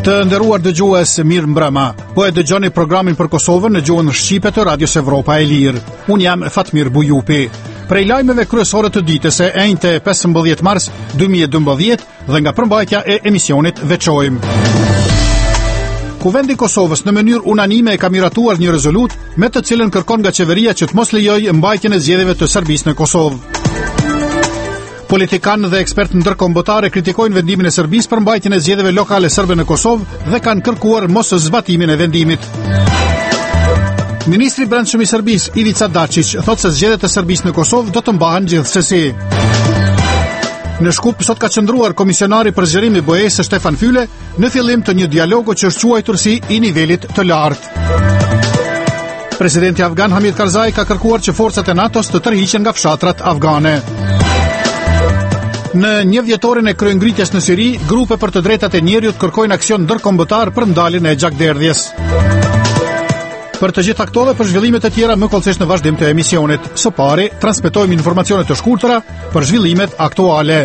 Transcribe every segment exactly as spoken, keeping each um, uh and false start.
Të nderuar dëgjues, mirë mbrëma. Po e dëgjoni programin për Kosovën në gjuhën shqipe të Radios Evropa e Lirë. Unë jam Fatmir Bujupi. Prej lajmeve kryesore të ditës e enjte pesëmbëdhjetë mars dy mijë e dymbëdhjetë dhe nga përmbajtja e emisionit veçojmë. Kuvendi i Kosovës në mënyrë unanime e ka miratuar një rezolut me të cilën kërkon nga qeveria që të mos lejojë mbajtjen e zgjedhjeve të Serbisë në Kosovë. Politikanë dhe ekspertë ndërkombëtarë kritikojnë vendimin e Serbisë për mbajtjen e zgjedhjeve lokale serbe në Kosovë dhe kanë kërkuar mos zbatimin e vendimit. Ministri i Brendshëm i Serbisë, Ivica Dačić, thotë se zgjedhjet e Serbisë në Kosovë do të mbahen gjithsesi. Në Shkup sot ka qëndruar komisionari për zgjerim i B E-s Stefan Füle në fillim të një dialogu që është quajtur si i nivelit të lartë. Presidenti afgan Hamid Karzai ka kërkuar që forcat e NATO-s të tërhiqen nga fshatrat afgane. Në një vjetorin e kryengritjes në Siri, grupe për të drejtat e njerëzit kërkojnë aksion ndërkombëtar për ndaljen e gjakderdhjes. Për të gjitha këto dhe për zhvillimet e tjera më kollësisht në vazhdim të emisionit. Së pari, transmetojmë informacione të shkurtëra për zhvillimet aktuale.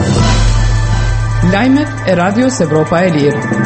Lajmet e Radios Evropa e Lirë.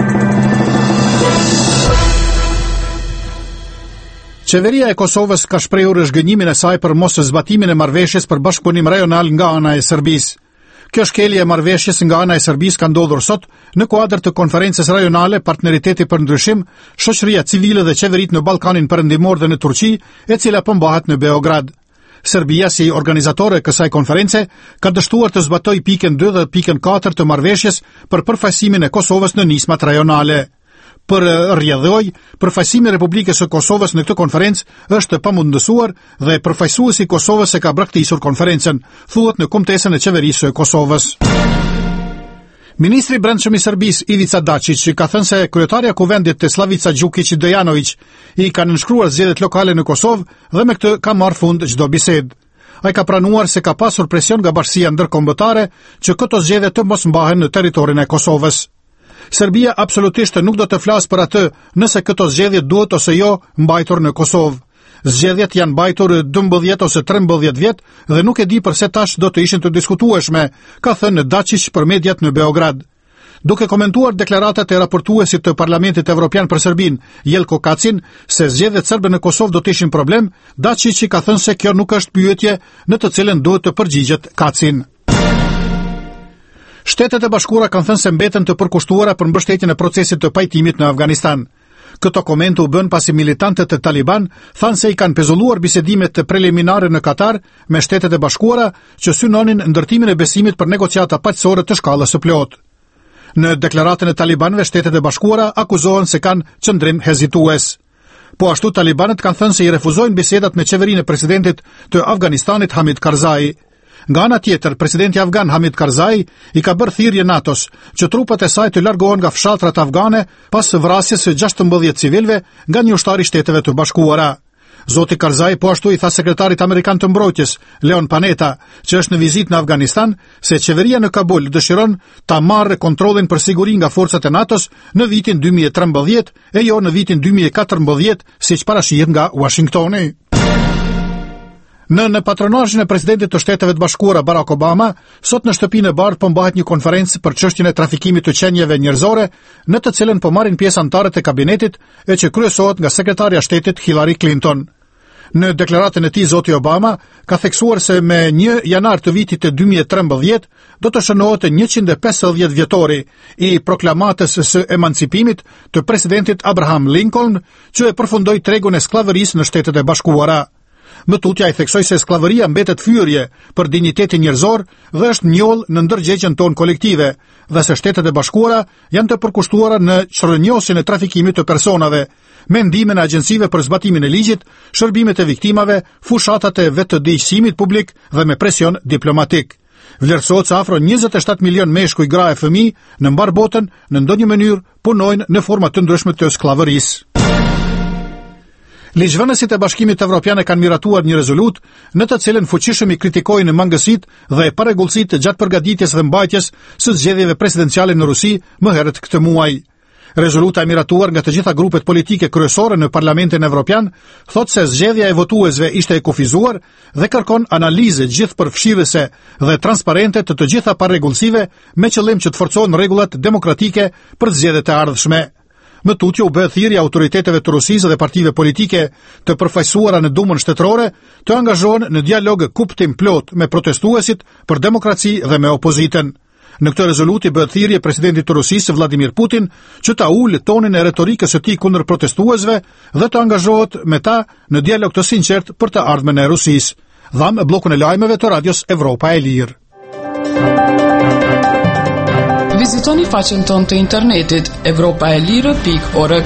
Qeveria e Kosovës ka shprehur zhgënjimin e saj për mos zbatimin e marrëveshjes për bashkëpunim rajonal nga ana e Serbisë. Kjo shkelje e marrëveshjes nga ana e Serbisë ka ndodhur sot në kuadër të konferencës rajonale Partneriteti për Ndryshim, shoqëria civile dhe qeveritë në Ballkanin Perëndimor dhe në Turqi, e cila po mbahet në Beograd. Serbia, si organizatore e kësaj konference, ka dështuar të zbatojë pikën dy dhe pikën katër të marrëveshjes për përfaqësimin e Kosovës në nismat rajonale. Për rrjedhoj, përfaqësimi i Republikës së Kosovës në këtë konferencë është pamundësuar dhe përfaqësuesi i Kosovës e ka braktisur konferencën, thuhet në kumtesën e qeverisë së Kosovës. Ministri i Brendshëm i Serbisë, Ivica Dačić, ka thënë se kryetaria e kuvendit Slavica Đukić Dejanović i ka nënshkruar zgjedhjet lokale në Kosovë dhe me këtë ka marrë fund çdo bisedë. Ai ka pranuar se ka pasur presion nga bashkësia ndërkombëtare që këto zgjedhje të mos mbahen në territorin e Kosovës. Serbia absolutisht nuk do të flasë për atë nëse këto zgjedhje duhet ose jo mbajtur në Kosovë. Zgjedhjet janë mbajtur dymbëdhjetë ose trembëdhjetë vjet dhe nuk e di përse tash do të ishin të diskutueshme, ka thënë Dačić për mediat në Beograd. Duke komentuar deklaratat e raportuesit të Parlamentit Evropian për Serbinë, Jelko Kacin, se zgjedhjet serbe në Kosovë do të ishin problem, Dačić ka thënë se kjo nuk është pyetje në të cilën duhet të përgjigjet Kacin. Shtetet e Bashkuara kanë thënë se mbeten të përkushtuara për mbështetjen e procesit të pajtimit në Afganistan. Këto komente u bën pasi militantët e Taliban thanë se i kanë pezulluar bisedimet preliminare në Katar me Shtetet e Bashkuara që synonin ndërtimin e besimit për negociata paqësore të shkallës së plotë. Në deklaratën e Talibanëve, Shtetet e Bashkuara akuzohen se kanë qëndrim hezitues. Po ashtu Talibanët kanë thënë se i refuzojnë bisedat me qeverinë e presidentit të Afganistanit Hamid Karzai. Nga ana tjetër, presidenti afgan Hamid Karzai i ka bërë thirrje NATO-s që trupat e saj të largohen nga fshatrat afgane pas vrasjes së gjashtëmbëdhjetë civilëve nga një ushtar i Shteteve të Bashkuara. Zoti Karzai po ashtu i tha sekretarit amerikan të mbrojtjes, Leon Panetta, që është në vizitë në Afganistan, se qeveria në Kabul dëshiron ta marrë kontrollin për siguri nga forcat e NATO-s në vitin dy mijë e trembëdhjetë e jo në vitin dy mijë e katërmbëdhjetë, siç parashihet nga Washingtoni. Në në patronazhin e presidentit të Shteteve të Bashkuara Barack Obama, sot në shtëpinë e Bardhë po mbahet një konferencë për çështjen e trafikimit të qenieve njerëzore, në të cilën po marrin pjesë anëtarët e kabinetit e që kryesohet nga sekretarja e shtetit Hillary Clinton. Në deklaratën e tij zoti Obama ka theksuar se me një janar të vitit të dy mijë e trembëdhjetë do të shënohet njëqind e pesëdhjetë vjetori i proklamatës së emancipimit të presidentit Abraham Lincoln, që e përfundoi tregun e skllavërisë në Shtetet e Bashkuara. Më tutja i theksoi se skllavëria mbetet fyerje për dinjitetin njerëzor dhe është njoll në ndërgjegjen tonë kolektive, dhe se Shtetet e Bashkuara janë të përkushtuara në çrënjohjen e trafikimit të personave, me ndikimin e agjencive për zbatimin e ligjit, shërbimet e viktimave, fushatat e vetëdijshimit publik dhe me presion diplomatik. Vlerësohet se afro njëzet e shtatë milion meshkuj, gra e fëmijë në mbar botën në ndonjë mënyrë punojnë në forma të ndryshme të skllavërisë. Ligjvënësit e Bashkimit Evropian e kanë miratuar një rezolut në të cilën fuqishëm i kritikojnë mangësitë dhe parregullsitë gjatë përgatitjes dhe mbajtjes së zgjedhjeve presidenciale në Rusi më herët këtë muaj. Rezoluta e miratuar nga të gjitha grupet politike kryesore në Parlamentin Evropian thot se zgjedhja e votuesve ishte e kufizuar dhe kërkon analizë gjithëpërfshirëse dhe transparente të të gjitha parregullsive me qëllim që të forcohen rregullat demokratike për zgjedhjet e ardhshme. Më tutje u bë thirrje autoriteteve të Rusisë dhe partive politike të përfaqësuara në Dumën shtetërore të angazhohen në dialog kuptim plot me protestuesit për demokraci dhe me opozitën. Në këtë rezolutë bëhet thirrje presidentit të Rusisë Vladimir Putin që ta ulë tonin e retorikës së tij kundër protestuesve dhe të angazhohet me ta në dialog të sinqert për të ardhmen e Rusisë. Dham bllokun e lajmeve të Radios Evropa e Lirë. Vizitoni faqen tonë të internetit evropa e lirë pikë org.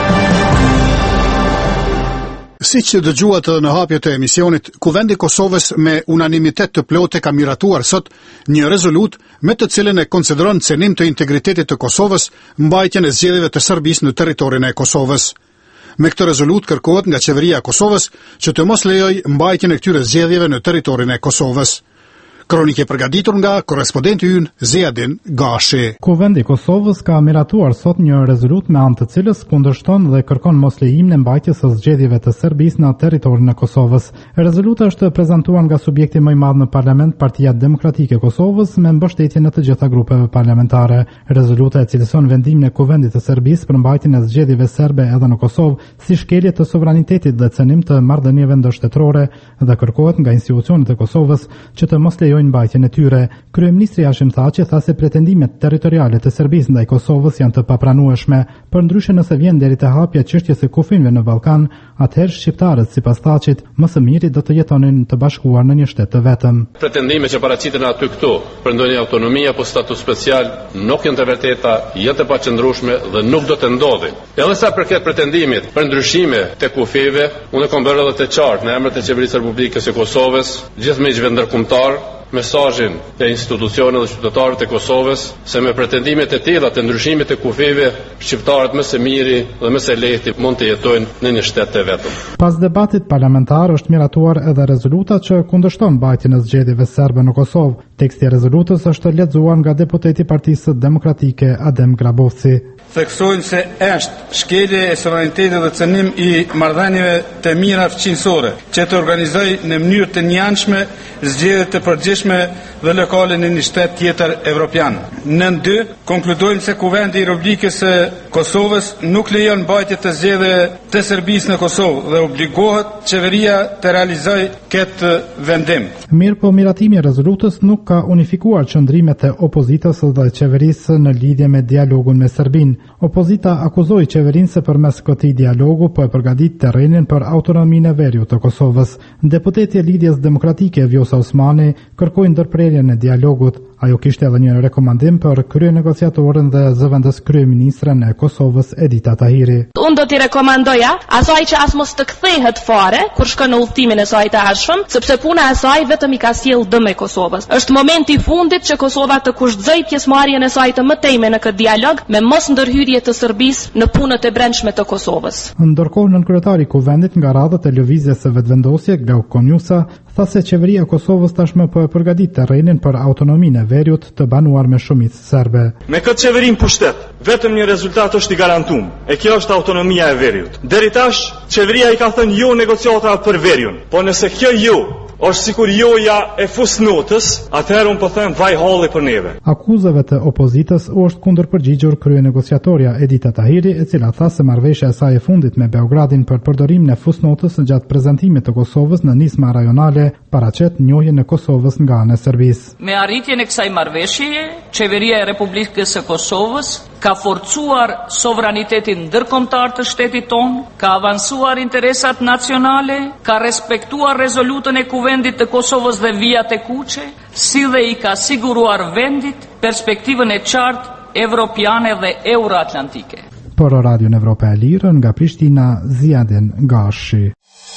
Si që dëgjuat në hapje të emisionit, Kuvendi i Kosovës me unanimitet të plotë ka miratuar sot një rezolut me të cilën e konsideron cenim të integritetit të Kosovës mbajtjen e zgjedhjeve të Serbisë në territorin e Kosovës. Me këtë rezolut kërkohet nga qeveria e Kosovës që të mos lejoj mbajtjen e këtyre zgjedhjeve në territorin e Kosovës. Kronike përgatitur nga korrespondenti ynë Zeadin Gashi. Kuvendi i Kosovës ka miratuar sot një rezolutë me anë të cilës kundërshton dhe kërkon moslejimin e mbajtjes së zgjedhjeve të Serbisë në territorin e Kosovës. Rezoluta është prezantuar nga subjekti më i madh në parlament, Partia Demokratike e Kosovës, me mbështetjen e të gjitha grupeve parlamentare. Rezoluta e cilëson vendimin e Kuvendit të Serbisë për mbajtjen e zgjedhjeve serbe edhe në Kosovë si shkelje të sovranitetit dhe cenim të marrëdhënieve ndërshtetërore dhe kërkohet nga institucionet e Kosovës që të mos lejojnë mbajtjen e tyre. Kryeministri Hashim Thaçi tha se pretendimet territoriale të Serbisë ndaj Kosovës janë të papranueshme, përndryshe nëse vjen deri te hapja e çështjes së kufinëve në Ballkan, atëherë shqiptarët sipas Thaçit më së miri do të jetonin të bashkuar në një shtet të vetëm. Pretendimet që paraqiten aty këtu për ndonjë autonomi apo status special nuk janë të vërteta, janë të paqëndrueshme dhe nuk do të ndodhin. Edhe sa përket pretendimit për ndryshime të kufive, unë kam bërë edhe të qartë në emër të qeverisë së Republikës së Kosovës, gjithë miqve ndërkombëtar, mesazhin të institucioneve dhe qytetarët e Kosovës se me pretendimet e tilla të ndryshimit të kufive, shqiptarët më së miri dhe më së lehti mund të jetojnë në një shtet të vetëm. Pas debatit parlamentar është miratuar edhe rezoluta që kundërshton mbajtjen e zgjedhjeve serbe në Kosovë. Teksti i rezolutës është lexuar nga deputeti i Partisë Demokratike Adem Grabovci. Theksojnë se është shkelje e sovranitetit dhe cënim i marrëdhënieve të mira fqinësore, që të organizoj në mënyrë të njëanshme zgjedhje të përgjithshme dhe lokale në një shtet tjetër evropian. Në dy, konkludojmë se Kuvendi i Republikës së Kosovës nuk lejon mbajtje të zgjedhjeve të Serbisë në Kosovë dhe obligohet qeveria të realizojë këtë vendim. Mirë po miratimi i rezolutës nuk ka unifikuar qëndrimet e opozitës dhe qeverisë në lidhje me dialogun me Serbinë. Opozita akuzoi qeverinë se përmes këtij dialogu po e përgatit terrenin për autonominë e veriut të Kosovës. Deputeti i Lidhjes Demokratike Vjosa Osmani kërkoi ndërprerjen e dialogut. Ajo kishte edhe një rekomandim për kryenegociatorin dhe zëvendës kryeministren e Kosovës Edita Tahiri. Unë do t'i rekomandoja asaj që as mos të kthehet fare kur shkon në udhëtimin e saj të ardhshëm, sepse puna e saj vetëm i ka sjell dëm e Kosovës. Është momenti i fundit që Kosova të kushtzoj pjesëmarrjen e saj të mëtejme në këtë dialog me mos ndërhyrje të Serbisë në punët e brendshme të Kosovës. Ndërkohë nënkryetari i Kuvendit nga radhët e lëvizjes së vetëvendosje, Glauk Konjusa, tha se qeveria e Kosovës tashmë po e përgatit terrenin për autonominë e veriut të banuar me shumicë serbe. Me këtë qeverim pushtet, vetëm një rezultat është i garantuar, e kjo është autonomia e veriut. Deri tash, qeveria i ka thënë jo negociata për veriun, po nëse kjo jo është sikur joja e fusnotës, atëherë unë po them vaj halli për neve. Akuzave të opozitës u është kundërpërgjigjur kryenegociatorja Edita Tahiri, e cila tha se marrëveshja e saj e fundit me Beogradin për përdorimin e fusnotës gjatë prezantimit të Kosovës në nisma rajonale paraqet njohjen e Kosovës nga ana e Serbisë. Me arritjen e kësaj marrëveshjeje, qeveria e Republikës së Kosovës ka forcuar sovranitetin ndërkombëtar të shtetit ton, ka avancuar interesat nacionale, ka respektuar rezolutën e Kuvendit të Kosovës dhe vijat e kuqe, si dhe i ka siguruar vendit perspektivën e qartë evropiane dhe euroatlantike. Për Radion Evropa e Lirë nga Prishtina, Ziadin Gashi.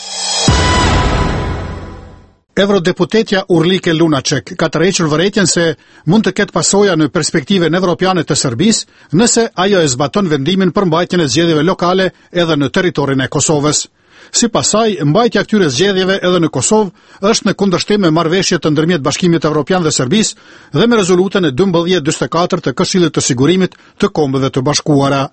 Eurodeputetja Urlike Lunacek ka tërhequr vërejtjen se mund të ketë pasoja në perspektiven evropiane të Serbisë nëse ajo e zbaton vendimin për mbajtjen e zgjedhjeve lokale edhe në territorin e Kosovës. Sipas saj, mbajtja e këtyre zgjedhjeve edhe në Kosovë është në kundërshtim me marrëveshjet të ndërmjet Bashkimit Evropian dhe Serbisë dhe me rezolutën e dymbëdhjetë njëzet e katër të Këshillit të Sigurimit të Kombeve të Bashkuara.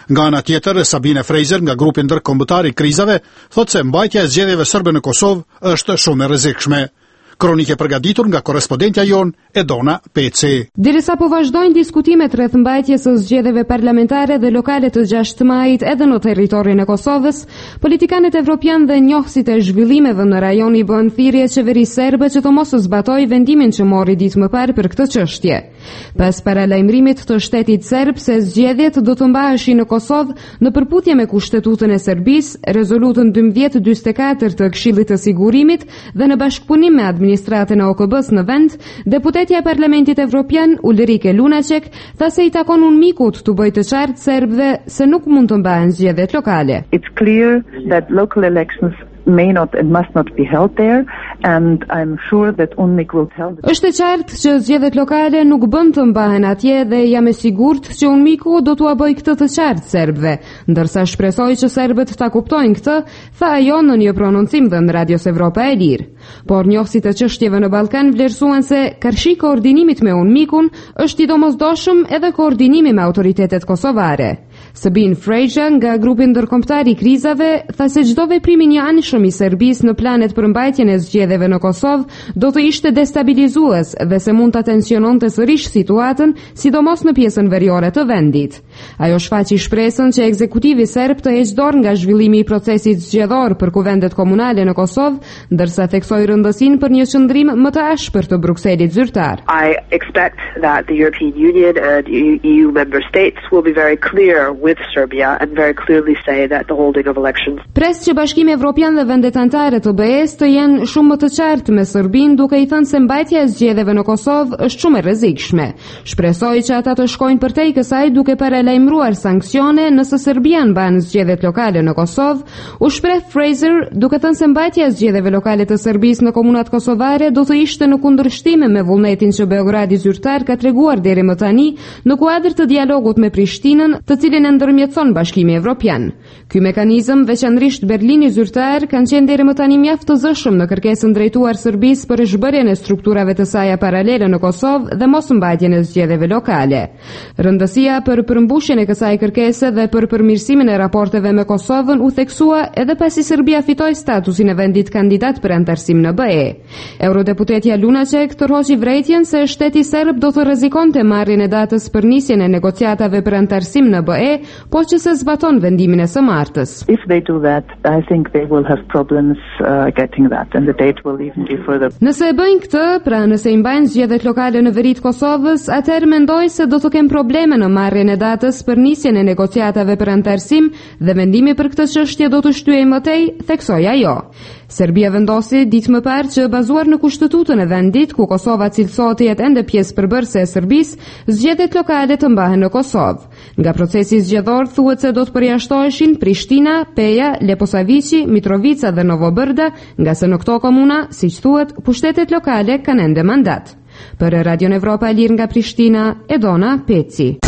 Nga ana tjetër, Sabine Fraser nga grupi ndërkombëtar i krizave thotë se mbajtja e zgjedhjeve serbe në Kosovë është shumë e rrezikshme. Kronike përgatitur nga korrespondentja jon Edona Peci. Derisa po vazhdojnë diskutimet rreth mbajtjes së zgjedhjeve parlamentare dhe lokale të gjashtë majit edhe në territorin e Kosovës, politikanët evropian dhe njohësit e zhvillimeve në rajon i bën thirrje qeverisë serbe që të mos zbatojë vendimin që mori ditë më parë për këtë çështje. Pas paralajmërimit të shtetit serb se zgjedhjet do të mbaheshin në Kosovë në përputhje me kushtetutën e Serbisë, rezolutën dymbëdhjetë dymbëdhjetë e katër të Këshillit të Sigurimit dhe në bashkëpunim me administratën e O K B-s në vend, deputetja e Parlamentit Evropian Ulrike Lunacek tha se i takon unë mikut të bëjë të qartë serbëve se nuk mund të mbahen zgjedhjet lokale. It's clear that local elections may not and must not be held there, and I'm sure that U N M I K will tell them. Është e qartë që zgjedhjet lokale nuk bën të mbahen atje dhe jam e sigurt që U N M I K do t'ua bëj këtë të qartë serbëve, ndërsa shpresoj që serbët ta kuptojnë këtë, tha ajo në një prononcim dhe në Radios Evropa e Lirë. Por njohësit e çështjeve në Ballkan vlerësuan se karshi koordinimit me U N M I K-un është i domosdoshëm edhe koordinimi me autoritetet kosovare. Sabine Fraser nga grupi ndërkombëtar i krizave tha se çdo veprim i anshëm i Serbisë në planet për mbajtjen e zgjedhjeve në Kosovë do të ishte destabilizues dhe se mund ta tensiononte sërish situatën, sidomos në pjesën veriore të vendit. Ajo shfaqi shpresën që ekzekutivi serb të heqë dorë nga zhvillimi i procesit zgjedhor për kuvendet komunale në Kosovë, ndërsa theksoi rëndësinë për një qëndrim më të ashpër të Brukselit zyrtar. I expect that the European Union and E U member states will be very clear with Serbia and very clearly say that the holding of elections. Pres që Bashkimi Evropian dhe vendet anëtare të B E-s të jenë shumë më të qartë me Serbinë, duke i thënë se mbajtja e zgjedhjeve në Kosovë është shumë e rrezikshme. Shpresoj që ata të shkojnë përtej kësaj duke paralajmëruar sanksione nëse Serbia mban zgjedhjet lokale në Kosovë. U shpreh Fraser duke thënë se mbajtja e zgjedhjeve lokale të Serbisë në komunat kosovare do të ishte në kundërshtim me vullnetin që Beogradi zyrtar ka treguar deri më tani në kuadër të dialogut me Prishtinën, të cilin e ndërmjetëson Bashkimi Evropian. Ky mekanizëm, veçanërisht Berlini zyrtar, kanë qenë deri më tani mjaft të zëshëm në kërkesën drejtuar Serbisë për zhbërjen e strukturave të saj paralele në Kosovë dhe mos mbajtjen e zgjedhjeve lokale. Rëndësia për përmbushjen e kësaj kërkese dhe për përmirësimin e raporteve me Kosovën u theksua edhe pasi Serbia fitoi statusin e vendit kandidat për antarësim në B E. Eurodeputetja Lunacek tërhoqi vërejtjen se shteti serb do të rrezikonte marrjen e datës për nisjen e negociatave për antarësim në B E, po që se zbaton vendimin e së martës. If they do that, I think they will have problems uh, getting that and the date will even be further. Nëse e bëjnë këtë, pra nëse i mbajnë zgjedhjet lokale në veri të Kosovës, atëherë mendoj se do të kenë probleme në marrjen e datës për nisjen e negociatave për antarësim dhe vendimi për këtë çështje do të shtyhej më tej, theksoi ajo. Serbia vendosi ditë më parë që bazuar në kushtetutën e vendit, ku Kosova cilësohet të jetë ende pjesë përbërëse e Serbisë, zgjedhjet lokale të mbahen në Kosovë. Nga procesi zgjedhor thuhet se do të përjashtoheshin Prishtina, Peja, Leposavici, Mitrovica dhe Novobrda, nga se në këto komuna, siç thuhet, pushtetet lokale kanë ende mandat. Për Radion Evropa e Lirë nga Prishtina, Edona Peci.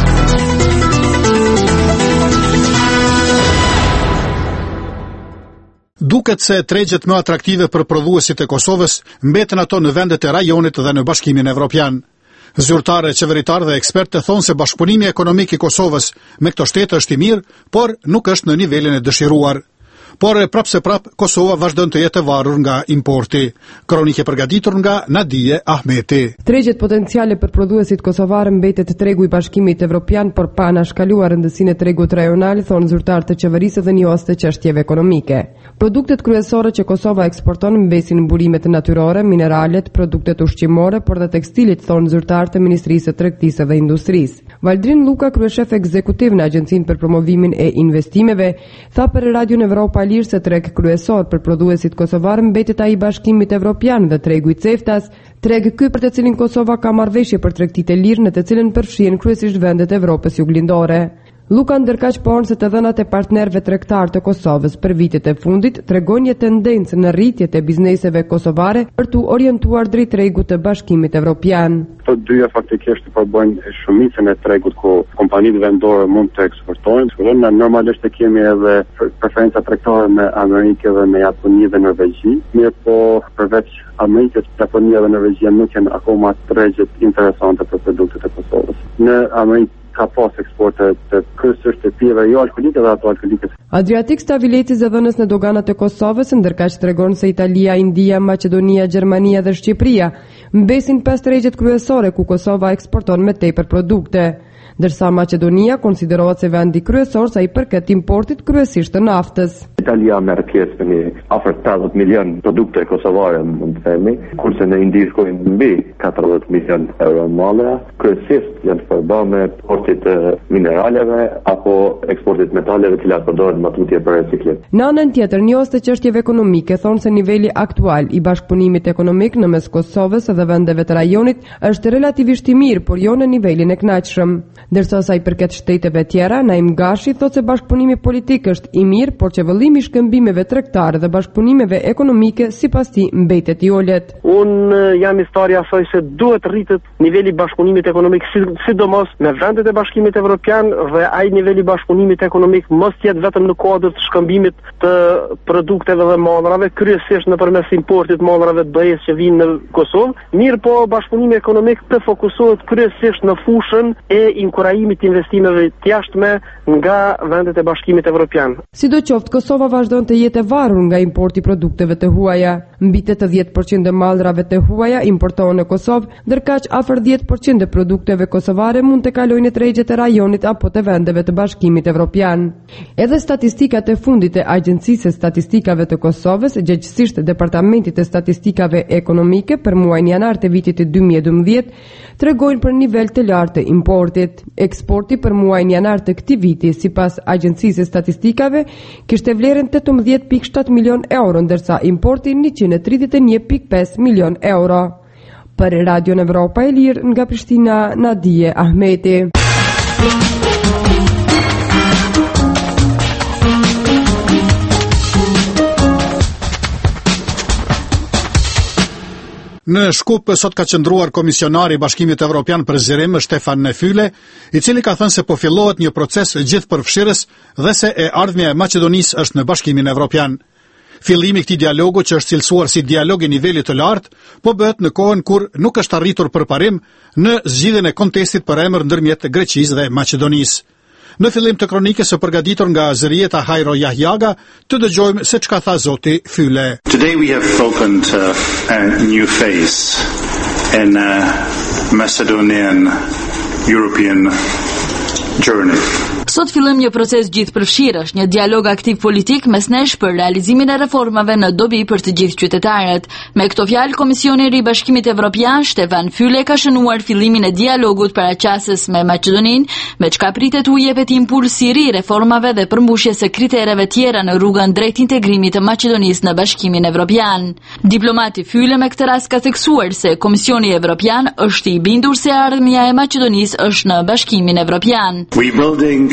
Duket se tregjet më atraktive për prodhuesit e Kosovës mbeten ato në vendet e rajonit dhe në Bashkimin Evropian. Zyrtarë, qeveritarë dhe ekspertë thonë se bashkëpunimi ekonomik i Kosovës me këto shtete është i mirë, por nuk është në nivelin e dëshiruar. Por prapse prap Kosova vazhdon të jetë e varur nga importi. Kronike përgatitur nga Nadije Ahmeti. Tregjet potenciale për prodhuesit kosovar mbetet tregu i Bashkimit Evropian, por pa anashkaluar rëndësinë e tregut rajonal, thonë zyrtarë të qeverisë dhe njohës të çështjeve ekonomike. Produktet kryesore që Kosova eksporton mbesin burimet natyrore, mineralet, produktet ushqimore, por dhe tekstilit, thonë zyrtarë të Ministrisë së Tregtisë dhe Industrisë. Valdrin Luka, kryeshef ekzekutiv në Agjencinë për Promovimin e Investimeve, tha për Radion Evropa Lirë se treg kryesor për prodhuesit kosovar mbetet ai i Bashkimit Evropian dhe tregu i CEFTA-s, treg ky për të cilin Kosova ka marrëveshje për tregtitë e lirë në të cilën përfshihen kryesisht vendet e Evropës juglindore. Luka ndërkaq ponë se të dhënat e partnerëve tregtar të Kosovës për vitet e fundit tregojnë një tendencë në rritje të bizneseve kosovare për të orientuar drejt tregut të Bashkimit Evropian. Të dyja faktikisht përbëjnë shumicën e tregut ku kompanitë vendore mund të eksportojnë. Ne normalisht e kemi edhe preferenca tregtare me Amerikën dhe me Japoninë dhe Norvegjinë, mirë po përveç Amerikës, Japonia dhe Norvegjia nuk janë akoma tregjet interesante për produktet e Kosovës. Në Amerikë ka pas eksporte të kryesisht të pijeve jo alkolike dhe ato alkolike. Adriatik Stavileti, zëdhënës në doganat e Kosovës, ndërkaq tregon se Italia, India, Maqedonia, Gjermania dhe Shqipëria mbesin pesë tregjet kryesore ku Kosova eksporton me tepër produkte, ndërsa Maqedonia konsiderohet se vendi kryesor sa i përket importit kryesisht të naftës. Italia merr pjesë në afër pesëdhjetë milion produkte kosovare, mund të themi, kurse në Indi shkojnë mbi katërdhjetë milion euro male, kryesisht janë përbërë me eksportit të mineraleve apo eksportit metaleve të cilat përdoren në matutje për reciklim. Në anën tjetër, njohës të çështjeve ekonomike thonë se niveli aktual i bashkëpunimit ekonomik në mes Kosovës dhe vendeve të rajonit është relativisht i mirë, por jo në nivelin e kënaqshëm. Ndërsa sa i përket shteteve tjera, Naim Gashi thotë se bashkëpunimi politik është i mirë, por që vëllimi i shkëmbimeve tregtare dhe bashkëpunimeve ekonomike sipas tij mbetet i olet. Unë jam i stari asaj se duhet rritet niveli i bashkëpunimit ekonomik, sidomos me vendet e Bashkimit Evropian, dhe ai niveli i bashkëpunimit ekonomik mos jetë vetëm në kuadër të shkëmbimit të produkteve dhe mallrave, kryesisht nëpërmes importit mallrave të B E S që vijnë në Kosovë, mirë po bashkëpunimi ekonomik të fokusohet kryesisht në fushën e inkurajimit të investimeve të jashtme nga vendet e Bashkimit Evropian. Sidoqoftë, Kosova vazhdon të jetë e varur nga importi produkteve të huaja. Mbi tetëdhjetë përqind e mallrave të huaja importohen në Kosovë, ndërkaq afër dhjetë përqind e produkteve kosovare mund të kalojnë në tregjet e rajonit apo të vendeve të Bashkimit Evropian. Edhe statistikat e fundit e Agjencisë së Statistikave të Kosovës, gjithsesi Departamentit të Statistikave Ekonomike për muajin janar të vitit dy mijë e dymbëdhjetë, tregojnë për nivel të lartë të importit. Eksporti për muajin janar të këtij viti, sipas Agjencisë së Statistikave, kishte vlerën tetëmbëdhjetë pikë shtatë milion euro, ndërsa importi njëqind e tridhjetë e një pikë pesë milion euro. Për Radio Evropa e Lirë nga Prishtina, Nadije Ahmeti. Në Shkup sot ka qëndruar komisionari i Bashkimit Evropian për zgjerim Stefan Füle, i cili ka thënë se po fillohet një proces gjithëpërfshirës dhe se e ardhmja e Maqedonisë është në Bashkimin Evropian. Fillimi i këtij dialogu, që është cilësuar si dialog i nivelit të lartë, po bëhet në kohën kur nuk është arritur përparim në zgjidhjen e kontestit për emër ndërmjet Greqisë dhe Maqedonisë. Në fillim të kronikës së përgatitur nga Zërieta Hajro Yahyaga, të dëgjojmë se çka tha zoti Füle. Today we have opened uh, a new phase in uh, Macedonian European journey. Sot fillojmë një proces gjithëpërfshirësh, një dialog aktiv politik mes nesh për realizimin e reformave në dobi për të gjithë qytetarët. Me këto fjalë, Komisioni i Bashkimit Evropian Stefan Füle ka shënuar fillimin e dialogut paraqasës me Maqedoninë, me çka pritet u jepet impuls i ri reformave dhe përmbushjes së kritereve tjera në rrugën drejt integrimit të Maqedonisë në Bashkimin Evropian. Diplomati Füle me këtë rast ka theksuar se Komisioni Evropian është i bindur se ardhmja e Maqedonisë është në Bashkimin Evropian. We building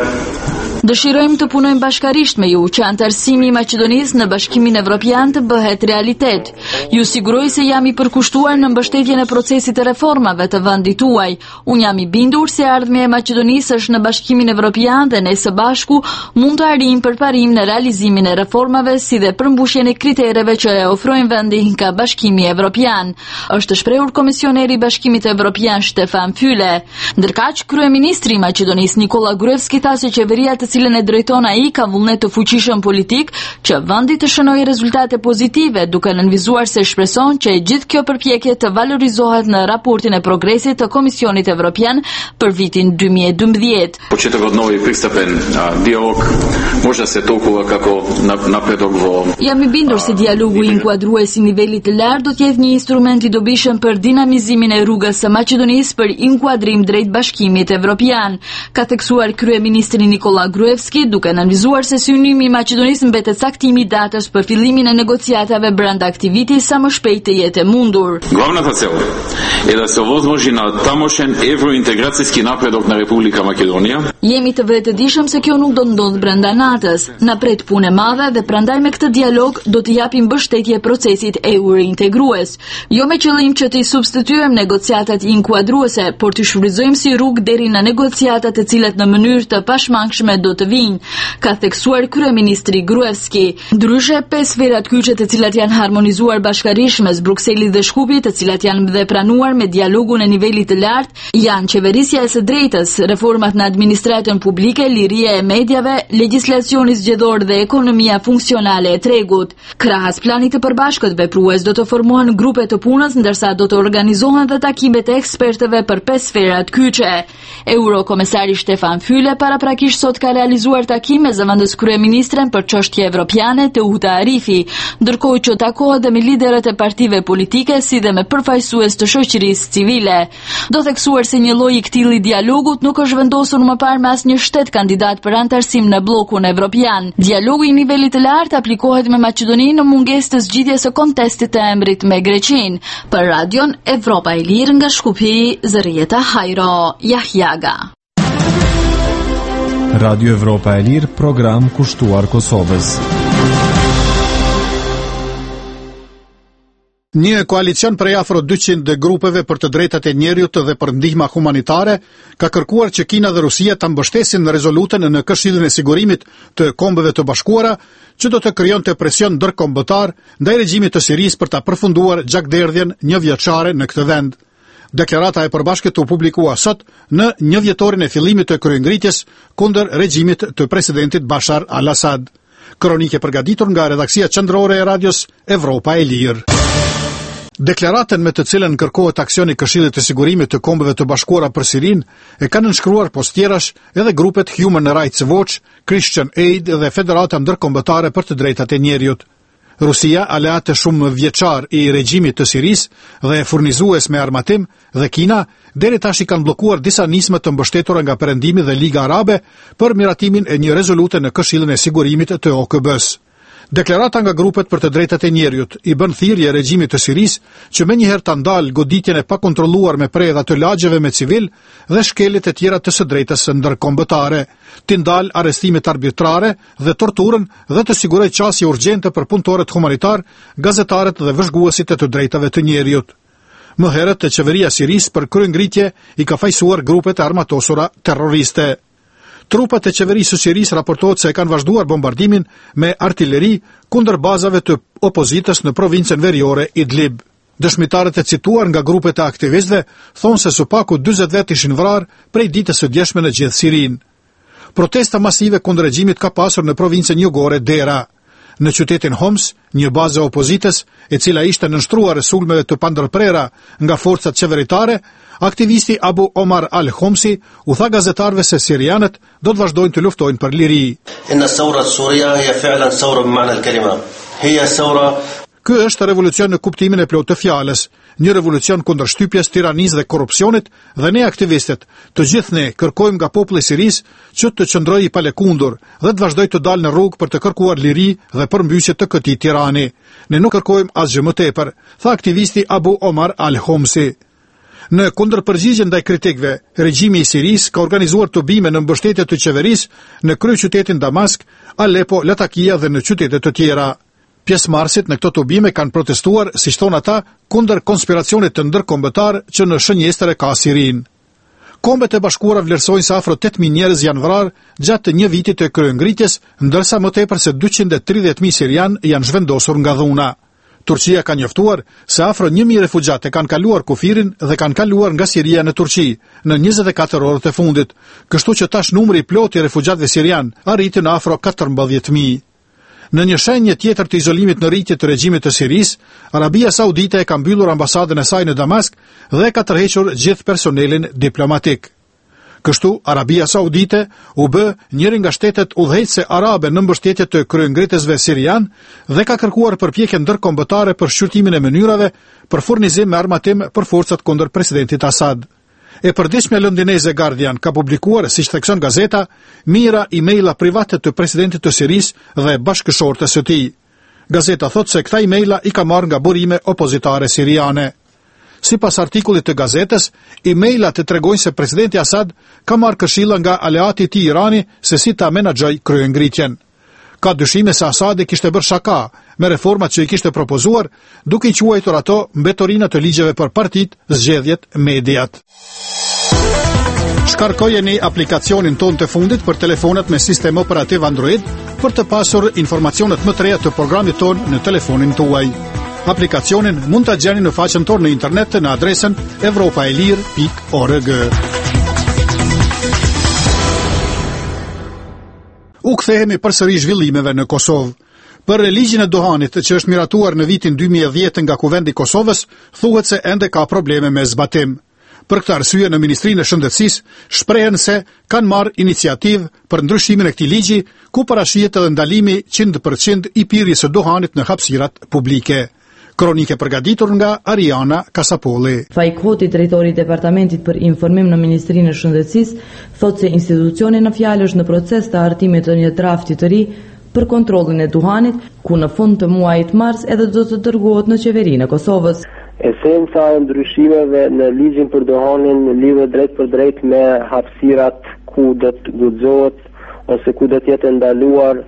Dëshirojmë të punojmë bashkarisht me ju që antarësimi i Maqedonisë në Bashkimin Evropian të bëhet realitet. Ju siguroj se jam i përkushtuar në mbështetjen e procesit të reformave të vendit tuaj. Unë jam i bindur se ardhmja e Maqedonisë është në Bashkimin Evropian dhe ne së bashku mund të arrijmë përparim në realizimin e reformave si dhe përmbushjen e kritereve që e ofrojnë vendi nga Bashkimi Evropian, është shprehur komisioneri i Bashkimit Evropian Stefan Füle. Ndërkaq, kryeministri i Maqedonisë Nikola Gruevski tha se qeveria të cilën e drejton ai ka vullnet të fuqishëm politik që vendi të shënojë rezultate pozitive, duke nënvizuar se shpreson që gjithë kjo përpjekje të valorizohet në raportin e progresit të Komisionit Evropian për vitin dy mijë e dymbëdhjetë. Početak odnovi pristupen dialog može se toku kako napredovalo. Jam i bindur se dialogu i inkuadrues i nivelit të lartë do të jetë një instrument i dobishëm për dinamizimin e rrugës së Maqedonisë për inkuadrim drejt Bashkimit Evropian, ka theksuar kryeministri Nikola Gruevski, duke nënvizuar se synimi i Maqedonisë mbetet saktimi i datës për fillimin e negociatave brenda aktivitetit sa më shpejt të jetë mundur. Главната цел е да се овозможи на тамошен евроинтеграcijski napredak në Republika Makedonia. Jemi të vërtetëdijshëm se kjo nuk do të ndodhë brenda natës. Na pret punë e madhe dhe prandaj me këtë dialog do të japim mbështetje procesit euro-integrues. Jo me qëllim që të substituojmë negociatat inkuadruese, por të shfrytëzojmë si rrugë deri në negociatat të cilat në mënyrë të pashmangshme do të vinë, ka theksuar kryeministri Gruevski. Ndryshe, pesë sferat kyçe të cilat janë harmonizuar bashkërisht mes Brukselit dhe Shkupit, të cilat janë dhe pranuar me dialogun e nivelit të lartë, janë qeverisja e së drejtës, reformat në administratën publike, liria e mediave, legjislacioni zgjedhor dhe ekonomia funksionale e tregut. Krahas planit të përbashkët veprues do të formohen grupe të punës, ndërsa do të organizohen dhe takimet e ekspertëve për pesë sferat kyçe. Eurokomesari Stefan Füle paraprakisht sot ka realizuar takim me zëvendës kryeministren për çështje evropiane Teuta Arifi, ndërkohë që takohet dhe me liderët e partive politike si dhe me përfaqësues të shoqërisë civile. Do theksuar se një lloj i këtij dialogut nuk është vendosur më parë me asnjë shtet kandidat për antarësim në bllokun evropian. Dialogu i nivelit të lartë aplikohet me Maqedoninë në mungesë të zgjidhjes së kontestit të emrit me Greqinë. Për Radion Evropa e Lirë nga Shkupi, Zërieta Hajro, Jahjaga. Radio Evropa e Lirë, program kushtuar Kosovës. Një koalicion prej afro dyqind grupeve për të drejtat e njerëzit dhe për ndihma humanitare ka kërkuar që Kina dhe Rusia ta mbështesin rezolutën në Këshillin e Sigurimit të Kombeve të Bashkuara, që do të krijonte presion ndërkombëtar ndaj regjimit të Sirisë për ta përfunduar gjakderdhjen një vjeçare në këtë vend. Deklarata e përbashkët u publikua sot në një vjetorin e fillimit të kryengritjes kundër regjimit të presidentit Bashar al-Assad. Kronike përgatitur nga redaksia qendrore e radios Evropa e Lirë. Deklaratën me të cilën kërkohet aksioni Këshillit të Sigurimit të Kombeve të Bashkuara për Sirinë e kanë nënshkruar postjerash edhe grupet Human Rights Watch, Christian Aid dhe Federata Ndërkombëtare për të Drejtat e Njerëzit. Rusia, aleat shumë vjeçar i regjimit të Sirisë dhe furnizues me armatim, dhe Kina deri tash i kanë bllokuar disa nisma të mbështetura nga Perëndimi dhe Liga Arabe për miratimin e një rezolute në Këshillin e Sigurimit të O K B-s. Deklarata nga grupet për të drejtat e njerëzit i bën thirrje regjimit të Sirisë që menjëherë ta ndalë goditjen e pakontrolluar me predha të lagjeve me civil dhe shkeljet e tjera të së drejtës ndërkombëtare, të ndalë arrestimet arbitrare dhe torturën dhe të sigurojë qasje urgjente për punëtorët humanitar, gazetarët dhe vëzhguesit e të drejtave të njerëzit. Më herët, qeveria e Sirisë për kryengritje i ka fajsuar grupet e armatosura terroriste. Trupat e qeverisë së Sirisë raportohet se e kanë vazhduar bombardimin me artilleri kundër bazave të opozitës në provincën veriore Idlib. Dëshmitarët e cituar nga grupet e aktivistëve thonë se së paku dyzet vet ishin vrarë prej ditës së djeshme në gjithë Sirinë. Protesta masive kundër regjimit ka pasur në provincën jugore Dera. Në qytetin Homs, një bazë e opozitës, e cila ishte nënshtruar sulmeve të pandërprera nga forcat qeveritare, aktivisti Abu Omar al-Homsi u tha gazetarëve se sirianët do të vazhdojnë të luftojnë për liri. Ky është revolucion në kuptimin e plotë të fjalës, një revolucion kundër shtypjes, tiranisë dhe korrupsionit, dhe ne aktivistët, të gjithë ne kërkojmë nga populli i Sirisë që të qëndrojë i palekundur dhe të vazhdojë të dalë në rrugë për të kërkuar liri dhe përmbyshje të këtij tirani. Ne nuk kërkojmë asgjë më tepër, tha aktivisti Abu Omar al-Homsi. Në kundërpërgjigje ndaj kritikëve, regjimi i Sirisë ka organizuar tubime në mbështetje të qeverisë në kryeqytetin Damask, Aleppo, Latakia dhe në qytete të tjera. Pjesëmarrësit në këto tubime kanë protestuar, siç thon ata, kundër konspiracionit të ndërkombëtar që në shënjestër e ka Sirinë. Kombet e Bashkuara vlerësojnë se afro tetëqind mijë njerëz janë vrarë gjatë një viti të kryengritjes, ndërsa më tepër se dyqind e tridhjetë mijë sirian janë zhvendosur nga dhuna. Turqia ka njoftuar se afro një mijë refugjate kanë kaluar kufirin dhe kanë kaluar nga Siria në Turqi në njëzet e katër orët e fundit, kështu që tash numri i plotë i refugjatëve sirian arriti në afro katërmbëdhjetë mijë. Në një shenjë tjetër të izolimit në rritje të regjimit të Sirisë, Arabia Saudite e ka mbyllur ambasadën e saj në Damask dhe ka tërhequr gjithë personelin diplomatik. Kështu, Arabia Saudite u bë njëri nga shtetet udhëheqëse arabe në mbështetje të kryengritësve sirian dhe ka kërkuar përpjekje ndërkombëtare për shqyrtimin e mënyrave për furnizim me armatim për forcat kundër presidentit Assad. E përditshmja londineze Guardian ka publikuar, siç thekson gazeta, mijëra emaila private të presidentit të Sirisë dhe bashkëshortes së tij. Gazeta thot se këta emaila i ka marrë nga burime opozitare siriane. Sipas artikullit të gazetës, emailat e tregojnë se presidenti Assad ka marrë këshilla nga aleati i tij Irani se si ta menaxhoj kryengritjen. Ka dyshime se Assadi kishte bërë shaka me reformat që i kishte propozuar, duke i quajtur ato mbetorina të ligjeve për partit, zgjedhjet, mediat. Shkarkojeni aplikacionin ton të fundit për telefonat me sistem operativ Android për të pasur informacionet më të reja të programit ton në telefonin tuaj. Aplikacionin mund ta gjeni në faqen tonë në internet në adresën evropaelir pikë org. U kthehemi përsëri zhvillimeve në Kosovë. Për ligjin e duhanit që është miratuar në vitin dy mijë e dhjetë nga Kuvendi i Kosovës, thuhet se ende ka probleme me zbatim. Për këtë arsye në Ministrinë e Shëndetësisë shprehen se kanë marrë iniciativë për ndryshimin e këtij ligji, ku parashihet edhe ndalimi njëqind përqind i pirjes së duhanit në hapësirat publike. Kronike përgatitur nga Ariana Kasapolli. Faik Hoti, drejtori i Departamentit për Informim në Ministrinë e Shëndetësisë, thotë se institucioni në fjalë është në proces të hartimit të një drafti të ri për kontrollin e duhanit, ku në fund të muajit mars edhe do të dërgohet në qeverinë e Kosovës. Esenca e ndryshimeve në ligjin për duhanin lidhet drejt për drejt me hapësirat ku do të guxohet ose ku do të jetë ndaluar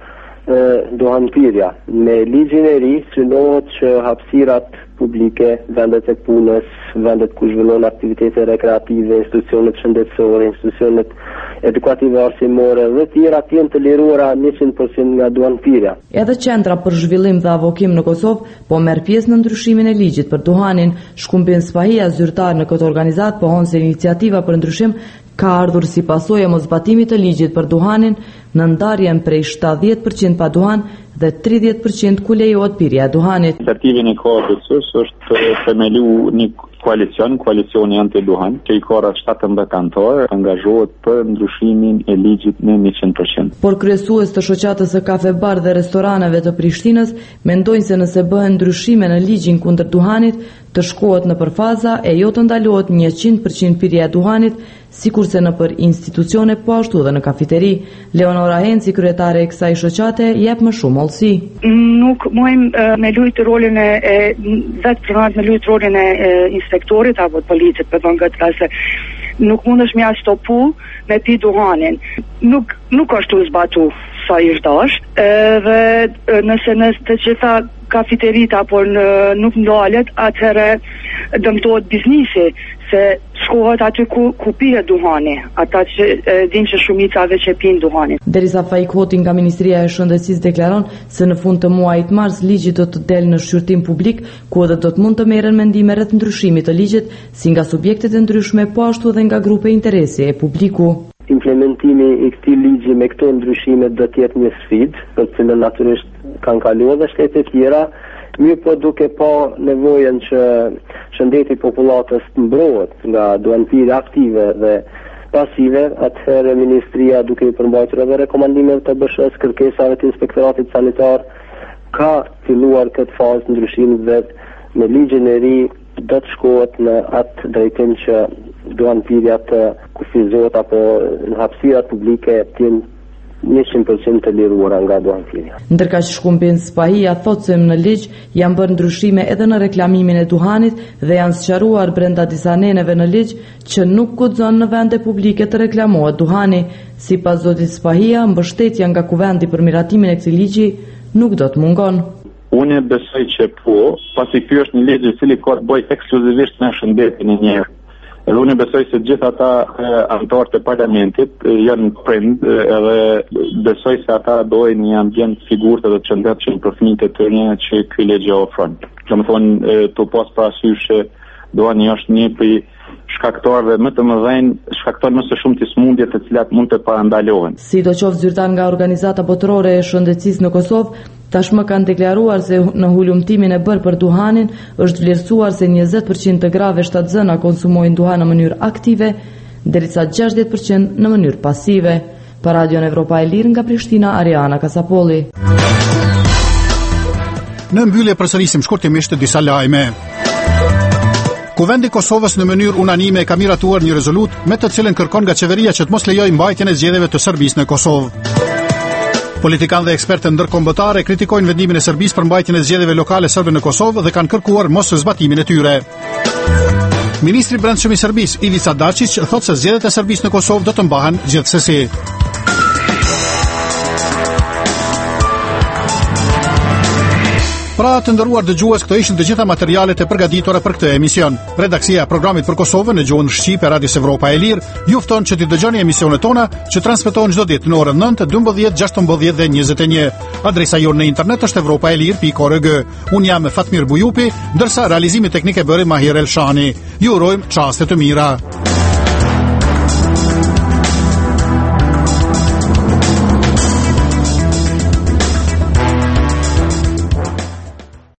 duhanpirja. Me ligjin e ri synohet që hapësirat publike, vendet e punës, vendet ku zhvillohen aktivitete rekreative, institucionet shëndetësore, institucionet edukative arsimore dhe tjera të jenë të liruara njëqind përqind nga duhanpirja. Edhe qendra për zhvillim dhe avokim në Kosovë po merr pjesë në ndryshimin e ligjit për duhanin. Shkumbin Spahia, zyrtar në këtë organizat, pohon se iniciativa për ndryshim ka ardhur si pasojë e mosbatimit të ligjit për duhanin në ndarjen prej shtatëdhjetë përqind pa duhan dhe tridhjetë përqind ku lejohet pirja e duhanit. Iniciativën e ka përsus është themelu një koalicion, koalicioni anti-duhan, që i ka rreth shtatëmbëdhjetë anëtar, angazhohet për ndryshimin e ligjit në njëqind përqind. Por kryesues të shoqatës së kafe bar dhe restoraneve të Prishtinës mendojnë se nëse bëhen ndryshime në ligjin kundër duhanit, të shkohet në përfaza e jo të ndalohet njëqind përqind pirja e duhanit, sikurse në për institucione po ashtu dhe në kafiteri. Leonora Henci, kryetare e kësaj shoqate, jep më shumë hollësi. Nuk mojmë me lujt rolin e vetë pronat me lujt rolin e inspektorit apo të policit për vëngët ka se nuk mund është mja stopu me pi duhanin. Nuk, nuk është u zbatu sa i shdash dhe nëse në të gjitha kafiterit apo në, nuk ndalet, atëherë dëmtohet biznisi se shkohet aty ku, ku pije duhani, ata që din që shumicave që pin duhanin. Derisa Faik Hoti nga Ministria e Shëndetësisë deklaron se në fund të muajit mars ligji do të del në shqyrtim publik, ku edhe do të mund të merren mendime rreth ndryshimit të ligjit, si nga subjektet e ndryshme, po ashtu edhe nga grupe interesi e publiku. Implementimi i këtij ligji me këto ndryshime do të jetë një sfidë, për të cilën natyrisht kanë kaluar dhe shtetet tjera, mirë po duke pa nevojën që shëndeti i popullatës të mbrohet nga duhanpirja aktive dhe pasive, atëherë Ministria, duke i përmbajtur edhe rekomandimet të B S H-s, kërkesave të Inspektoratit Sanitar, ka filluar këtë fazë të ndryshimit dhe me ligjin e ri do të shkohet në atë drejtim që duhanpirja të kufizohet apo në hapësirat publike të jenë njëqind përqind të liruara nga duhanpirja. Ndërkaq Shkumbin Spahia thotë se në ligj janë bërë ndryshime edhe në reklamimin e duhanit dhe janë sqaruar brenda disa neneve në ligj që nuk guxon në vende publike të reklamohet duhani. Sipas zotit Spahia, mbështetja nga Kuvendi për miratimin e këtij ligji nuk do të mungon. Unë besoj që po, pasi ky është një ligj i cili ka të bëjë ekskluzivisht me shëndetin e njerëzve. Edhe unë besoj se gjithë ata anëtarët e parlamentit janë prind edhe besoj se ata dojnë një ambient sigurt edhe të shëndetshëm për fëmijët e tyre që ky ligj ofron. Domethënë të pas parasysh se duhani është një prej shkaktorëve më të mëdhenj, shkakton më së shumti smundje të cilat mund të parandalohen. Sidoqoftë zyrtar nga Organizata Botërore e Shëndetësisë në Kosovë tashmë kanë deklaruar se në hulumtimin e bërë për duhanin është vlerësuar se njëzet përqind të grave shtatzëna konsumojnë duhan në mënyrë aktive, derisa gjashtëdhjetë përqind në mënyrë pasive. Për Radion Evropa e Lirë nga Prishtina, Ariana Kasapolli. Në mbyllje përsërisim shkurtimisht disa lajme. Kuvendi i Kosovës në mënyrë unanime ka miratuar një rezolut me të cilën kërkon nga qeveria që të mos lejojë mbajtjen e zgjedhjeve të Serbisë në Kosovë. Politikanë dhe ekspertë ndërkombëtarë kritikojnë vendimin e Serbisë për mbajtjen e zgjedhjeve lokale serbe në Kosovë dhe kanë kërkuar mos zbatimin e tyre. Ministri i Brendshëm i Serbisë, Ivica Dačić, thotë se zgjedhjet e Serbisë në Kosovë do të mbahen gjithsesi. Pra të nderuar dëgjues, këto ishin të gjitha materialet e përgatitura për këtë emision. Redaksia e programit për Kosovën në gjuhën shqipe e Radios Evropa e Lirë ju fton që të dëgjoni emisionet tona që transmetohen çdo ditë në orën nëntë, dymbëdhjetë, gjashtëmbëdhjetë dhe njëzet e një. Adresa jonë në internet është evropaelir pikë org. Unë jam Fatmir Bujupi, ndërsa realizimi teknik e bëri Mahir Elshani. Ju urojmë çaste të mira.